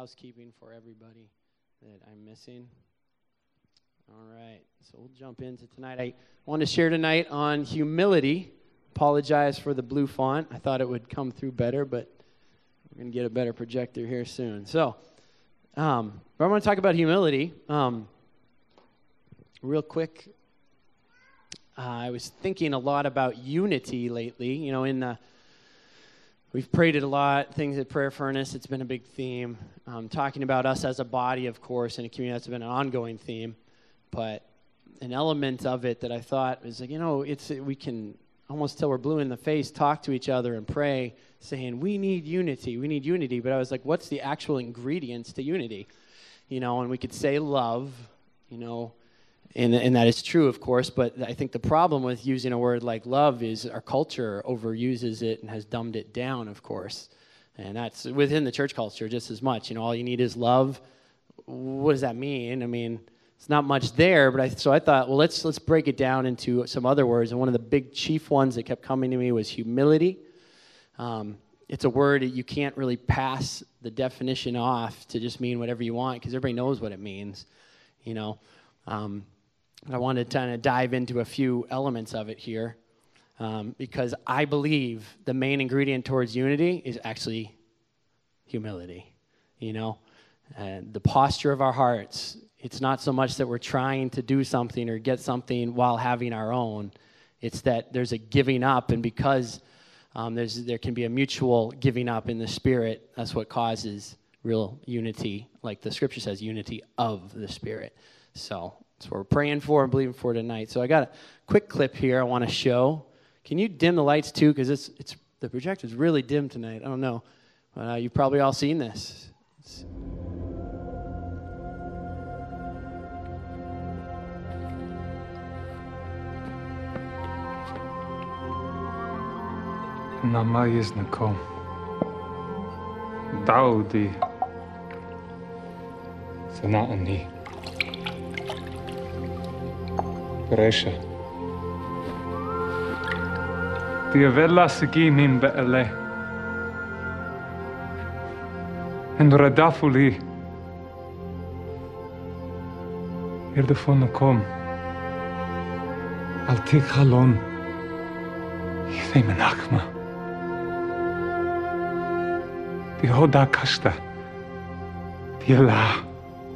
housekeeping for everybody that I'm missing. All right, so we'll jump into tonight. I want to share tonight on humility. Apologize for the blue font. I thought it would come through better, but we're going to get a better projector here soon. So, but I want to talk about humility. Real quick, I was thinking a lot about unity lately. You know, we've prayed it a lot, things at Prayer Furnace, it's been a big theme. Talking about us as a body, of course, in a community, that's been an ongoing theme. But an element of it that I thought was like, you know, we can almost till we're blue in the face talk to each other and pray, saying, we need unity. But I was like, what's the actual ingredients to unity? You know, and we could say love, you know, and that is true, of course, but I think the problem with using a word like love is our culture overuses it and has dumbed it down, of course. And that's within the church culture just as much. You know, all you need is love. What does that mean? I mean, it's not much there, but so I thought, well, let's break it down into some other words. And one of the big chief ones that kept coming to me was humility. It's a word that you can't really pass the definition off to just mean whatever you want because everybody knows what it means, you know. I wanted to kind of dive into a few elements of it here because I believe the main ingredient towards unity is actually humility, you know. The posture of our hearts. It's not so much that we're trying to do something or get something while having our own. It's that there's a giving up, and because there can be a mutual giving up in the Spirit, that's what causes real unity, like the Scripture says, unity of the Spirit. So that's what we're praying for and believing for tonight. So I got a quick clip here I want to show. Can you dim the lights too? Because it's the projector's really dim tonight. I don't know. But you've probably all seen this. Nama Yiznakom Daudi Sana'ani Resha Diavella Sigimin Be'ele and Radafuli Irdefonakom Altikhalon Yithemenakma Yehoda Kashta, Yela,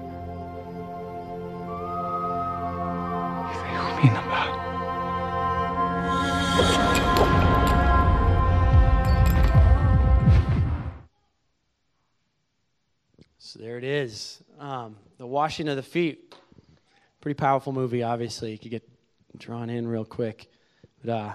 So there it is, the washing of the feet. Pretty powerful movie, obviously. You could get drawn in real quick. But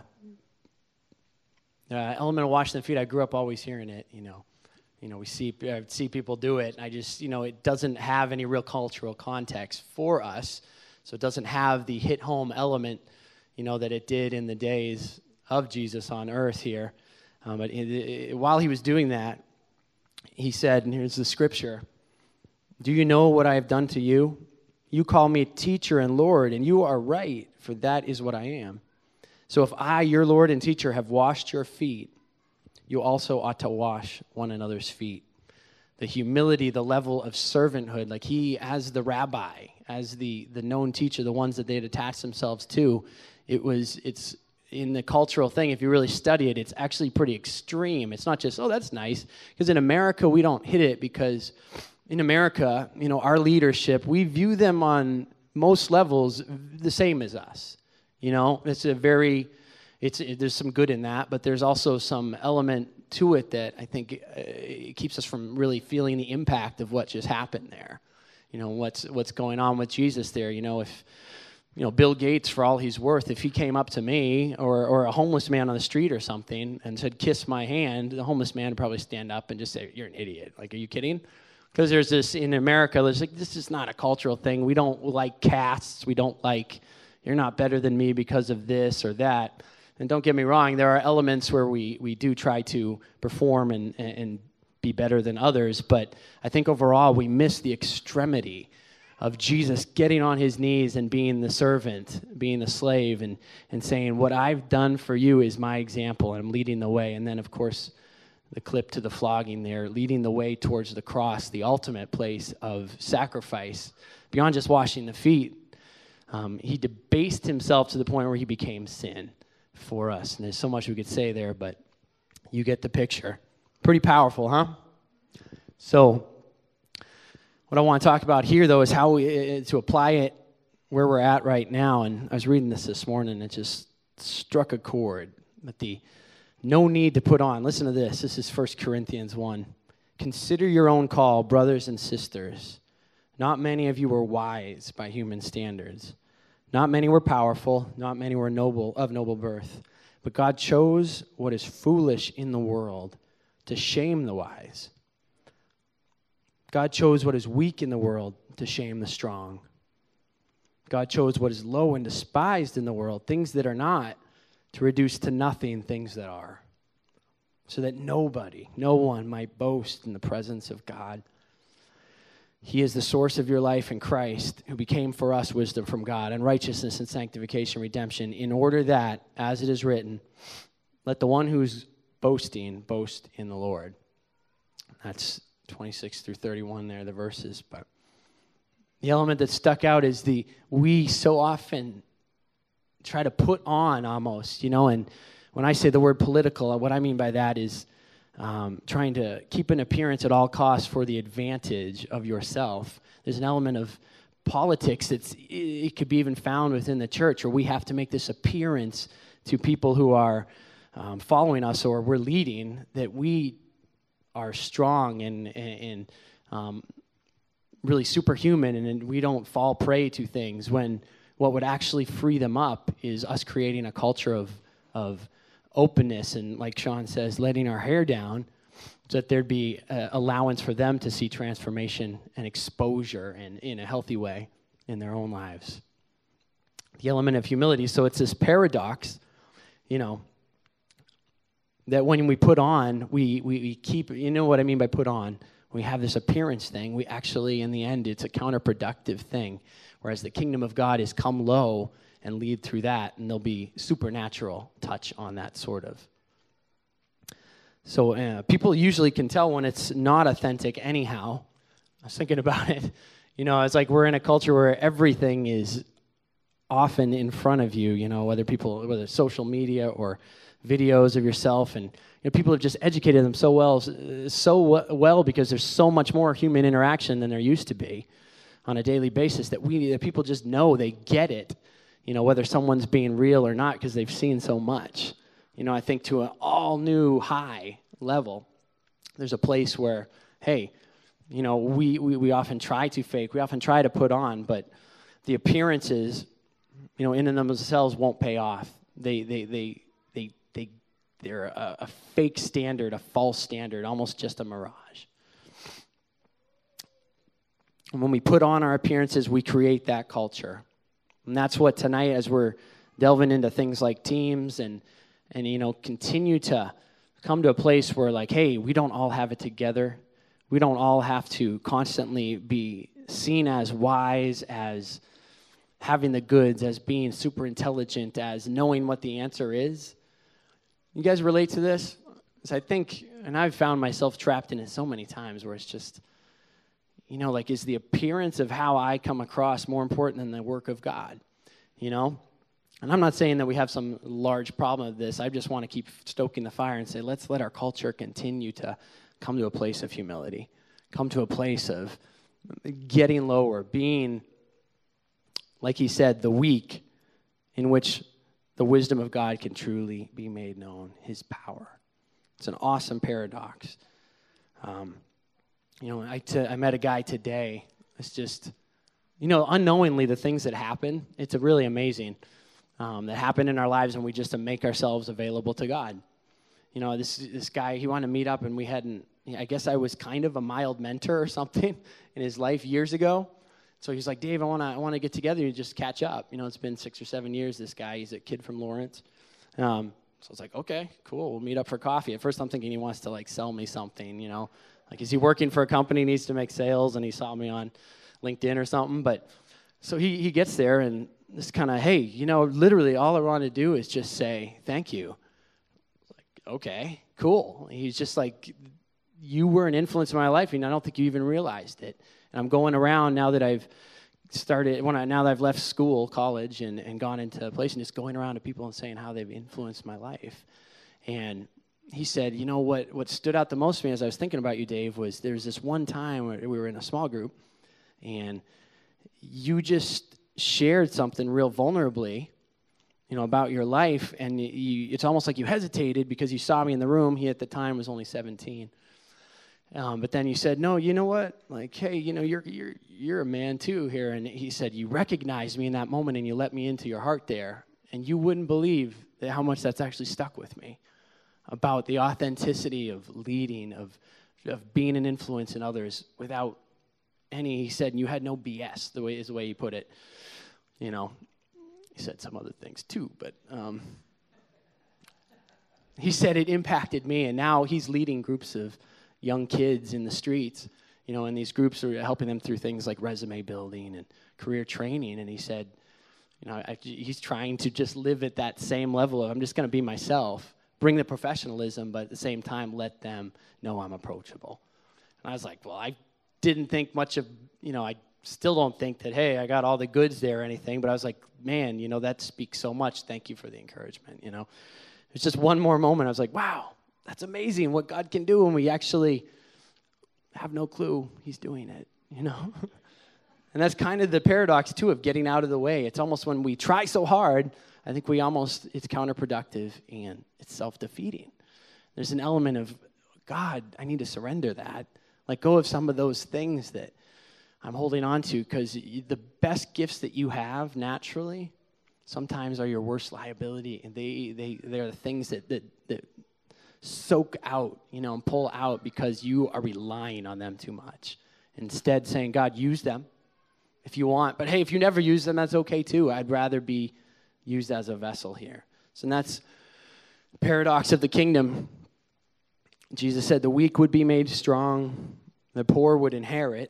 element of washing the feet, I grew up always hearing it, you know. You know, we see people do it, and I just, you know, it doesn't have any real cultural context for us, so it doesn't have the hit-home element, you know, that it did in the days of Jesus on earth here. But while he was doing that, he said, and here's the scripture, "Do you know what I have done to you? You call me teacher and Lord, and you are right, for that is what I am. So if I, your Lord and teacher, have washed your feet, you also ought to wash one another's feet." The humility, the level of servanthood, like he, as the rabbi, as the known teacher, the ones that they had attached themselves to, it's in the cultural thing, if you really study it, it's actually pretty extreme. It's not just, oh, that's nice. Because in America, we don't hit it because in America, you know, our leadership, we view them on most levels the same as us. You know, there's some good in that, but there's also some element to it that I think it keeps us from really feeling the impact of what just happened there. You know, what's going on with Jesus there. You know, if, you know, Bill Gates, for all he's worth, if he came up to me or a homeless man on the street or something and said, "Kiss my hand," the homeless man would probably stand up and just say, "You're an idiot. Like, are you kidding?" Because there's this, in America, there's like, this is not a cultural thing. We don't like castes. We don't like, you're not better than me because of this or that. And don't get me wrong, there are elements where we do try to perform and be better than others, but I think overall we miss the extremity of Jesus getting on his knees and being the servant, being the slave, and saying, what I've done for you is my example, and I'm leading the way. And then, of course, the clip to the flogging there, leading the way towards the cross, the ultimate place of sacrifice. Beyond just washing the feet, he debased himself to the point where he became sin for us. And there's so much we could say there, but you get the picture. Pretty powerful, huh? So what I want to talk about here, though, is how to apply it where we're at right now. And I was reading this morning, and it just struck a chord. But the no need to put on. Listen to this. This is 1 Corinthians 1. Consider your own call, brothers and sisters. Not many of you were wise by human standards. Not many were powerful. Not many were of noble birth. But God chose what is foolish in the world to shame the wise. God chose what is weak in the world to shame the strong. God chose what is low and despised in the world, things that are not, to reduce to nothing things that are, so that no one might boast in the presence of God. He is the source of your life in Christ, who became for us wisdom from God and righteousness and sanctification, redemption, in order that, as it is written, let the one who's boasting boast in the Lord. That's 26 through 31 there, the verses. But the element that stuck out is we so often try to put on almost, and when I say the word political, what I mean by that is trying to keep an appearance at all costs for the advantage of yourself. There's an element of politics it could be even found within the church, where we have to make this appearance to people who are following us or we're leading, that we are strong and really superhuman, and we don't fall prey to things, when what would actually free them up is us creating a culture of openness and, like Sean says, letting our hair down so that there'd be allowance for them to see transformation and exposure and in a healthy way in their own lives. The element of humility, so it's this paradox, that when we put on, we keep, you know what I mean by put on? We have this appearance thing. We actually, in the end, it's a counterproductive thing. Whereas the kingdom of God is come low and lead through that, and there'll be supernatural touch on that sort of. So people usually can tell when it's not authentic anyhow. I was thinking about it. It's like we're in a culture where everything is often in front of you, whether it's social media or videos of yourself, and people have just educated them so well because there's so much more human interaction than there used to be on a daily basis, that people just know, they get it, whether someone's being real or not, because they've seen so much. I think to an all new high level, there's a place where, hey, we often try to fake, we often try to put on, but the appearances, in and of themselves won't pay off. They're a fake standard, a false standard, almost just a mirage. And when we put on our appearances, we create that culture. And that's what tonight, as we're delving into things like teams and continue to come to a place where, like, hey, we don't all have it together. We don't all have to constantly be seen as wise, as having the goods, as being super intelligent, as knowing what the answer is. You guys relate to this? Because I think, and I've found myself trapped in it so many times, where it's just, is the appearance of how I come across more important than the work of God? And I'm not saying that we have some large problem with this. I just want to keep stoking the fire and say, let's let our culture continue to come to a place of humility, come to a place of getting lower, being, like he said, the weak, in which the wisdom of God can truly be made known, his power. It's an awesome paradox. I met a guy today. It's just, unknowingly the things that happen, it's really amazing, that happen in our lives when we just make ourselves available to God. This guy, he wanted to meet up, and we hadn't, I guess I was kind of a mild mentor or something in his life years ago. So he's like, Dave, I want to get together and just catch up. It's been 6 or 7 years, this guy. He's a kid from Lawrence. So I was like, okay, cool. We'll meet up for coffee. At first I'm thinking he wants to, sell me something, Like, is he working for a company, needs to make sales, and he saw me on LinkedIn or something? But so he gets there, and this kind of, hey, literally all I want to do is just say thank you. Like, okay. cool. He's just like, you were an influence in my life, and I don't think you even realized it. And I'm going around now that I've now that I've left school, college, and gone into a place, and just going around to people and saying how they've influenced my life. And he said, you know, what stood out the most to me as I was thinking about you, Dave, was there was this one time where we were in a small group, and you just shared something real vulnerably, you know, about your life, and it's almost like you hesitated because you saw me in the room. He at the time was only 17. But then you said, no, you know what? Like, hey, you know, you're a man too here. And he said, you recognized me in that moment and you let me into your heart there. And you wouldn't believe how much that's actually stuck with me about the authenticity of leading, of being an influence in others without any, he said, and you had no BS, is the way he put it. You know, he said some other things too, but he said it impacted me. And now he's leading groups of young kids in the streets, you know, and these groups are helping them through things like resume building and career training. And he said, you know, he's trying to just live at that same level of, I'm just going to be myself, bring the professionalism, but at the same time, let them know I'm approachable. And I was like, well, I didn't think much of, you know, I still don't think that, hey, I got all the goods there or anything, but I was like, man, you know, that speaks so much. Thank you for the encouragement, you know. It's just one more moment. I was like, wow. That's amazing what God can do when we actually have no clue he's doing it, you know? And that's kind of the paradox, too, of getting out of the way. It's almost when we try so hard, I think it's counterproductive and it's self-defeating. There's an element of, God, I need to surrender that. Let go of some of those things that I'm holding on to, because the best gifts that you have naturally sometimes are your worst liability, and they're the things that soak out, you know, and pull out because you are relying on them too much. Instead, saying, God, use them if you want. But hey, if you never use them, that's okay too. I'd rather be used as a vessel here. So that's the paradox of the kingdom. Jesus said the weak would be made strong, the poor would inherit.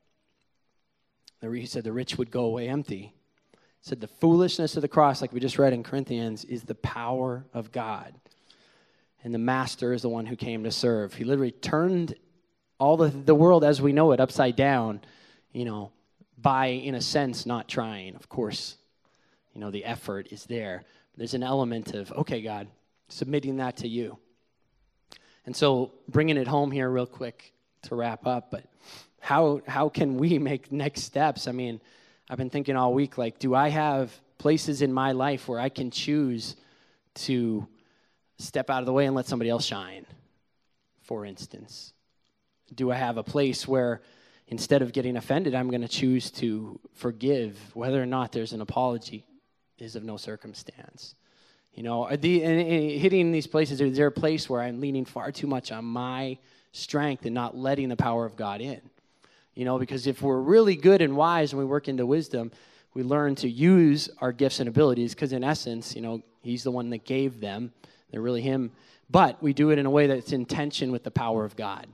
He said the rich would go away empty. He said the foolishness of the cross, like we just read in Corinthians, is the power of God. And the master is the one who came to serve. He literally turned all the world as we know it upside down, you know, by, in a sense, not trying. Of course, you know, the effort is there. But there's an element of, okay, God, submitting that to you. And so bringing it home here real quick to wrap up, but how can we make next steps? I mean, I've been thinking all week, like, do I have places in my life where I can choose to step out of the way and let somebody else shine, for instance? Do I have a place where instead of getting offended, I'm going to choose to forgive, whether or not there's an apology is of no circumstance? You know, hitting these places, is there a place where I'm leaning far too much on my strength and not letting the power of God in? You know, because if we're really good and wise and we work into wisdom, we learn to use our gifts and abilities, because in essence, you know, he's the one that gave them. They're really him. But we do it in a way that's in tension with the power of God.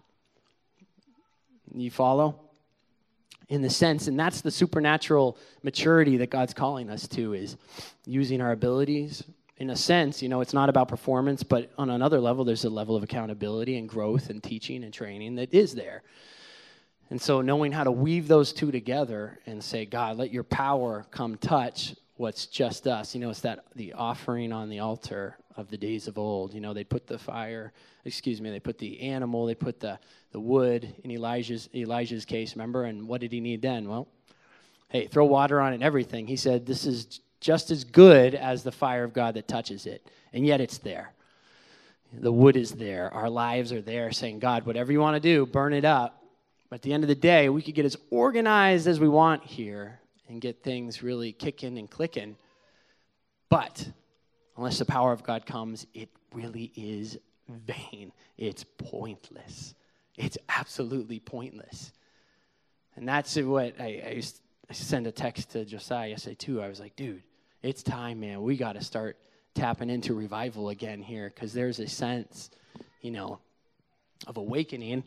You follow? In the sense, and that's the supernatural maturity that God's calling us to, is using our abilities. In a sense, you know, it's not about performance, but on another level, there's a level of accountability and growth and teaching and training that is there. And so knowing how to weave those two together and say, God, let your power come touch what's just us. You know, it's that the offering on the altar of the days of old. You know, they put the they put the animal, they put the wood in Elijah's case, remember? And what did he need then? Well, hey, throw water on it and everything. He said, this is just as good as the fire of God that touches it. And yet it's there. The wood is there. Our lives are there saying, God, whatever you want to do, burn it up. But at the end of the day, we could get as organized as we want here and get things really kicking and clicking. But unless the power of God comes, it really is vain. It's pointless. It's absolutely pointless. And that's what I sent a text to Josiah yesterday too. I was like, dude, it's time, man. We got to start tapping into revival again here, because there's a sense, you know, of awakening.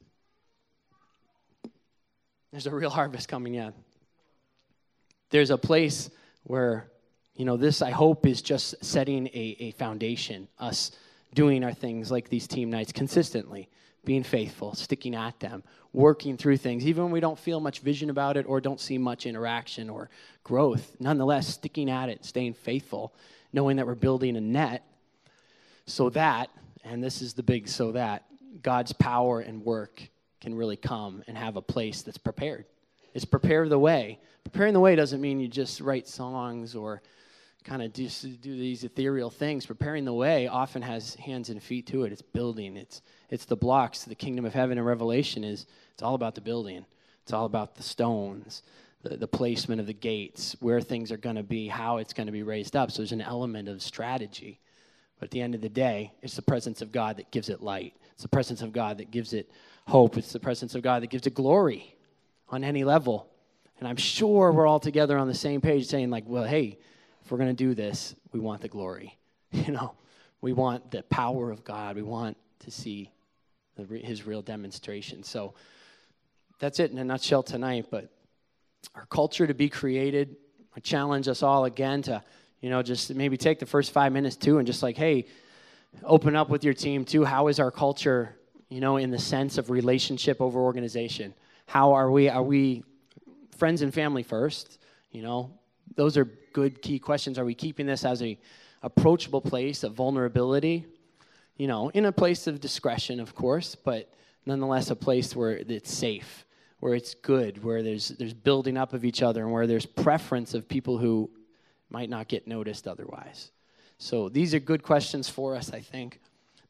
There's a real harvest coming in. There's a place where, you know, this, I hope, is just setting a foundation, us doing our things like these team nights consistently, being faithful, sticking at them, working through things, even when we don't feel much vision about it or don't see much interaction or growth. Nonetheless, sticking at it, staying faithful, knowing that we're building a net so that, and this is the big so that, God's power and work can really come and have a place that's prepared. It's prepare the way. Preparing the way doesn't mean you just write songs or kind of do these ethereal things. Preparing the way often has hands and feet to it. It's building. It's the blocks. The kingdom of heaven in Revelation it's all about the building. It's all about the stones, the placement of the gates, where things are going to be, how it's going to be raised up. So there's an element of strategy. But at the end of the day, it's the presence of God that gives it light. It's the presence of God that gives it hope. It's the presence of God that gives it glory on any level. And I'm sure we're all together on the same page saying like, well, hey, if we're going to do this, we want the glory. We want the power of God. We want to see his real demonstration. So that's it in a nutshell tonight. But our culture to be created, I challenge us all again to, just maybe take the first 5 minutes too and just like, hey, open up with your team too. How is our culture, in the sense of relationship over organization? How are we? Are we friends and family first? Those are good key questions. Are we keeping this as a approachable place of vulnerability? In a place of discretion, of course, but nonetheless a place where it's safe, where it's good, where there's building up of each other, and where there's preference of people who might not get noticed otherwise. So these are good questions for us, I think.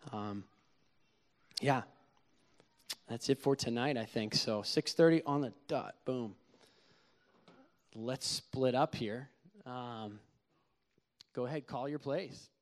That's it for tonight, I think. So 6:30 on the dot. Boom. Let's split up here. Go ahead, call your plays.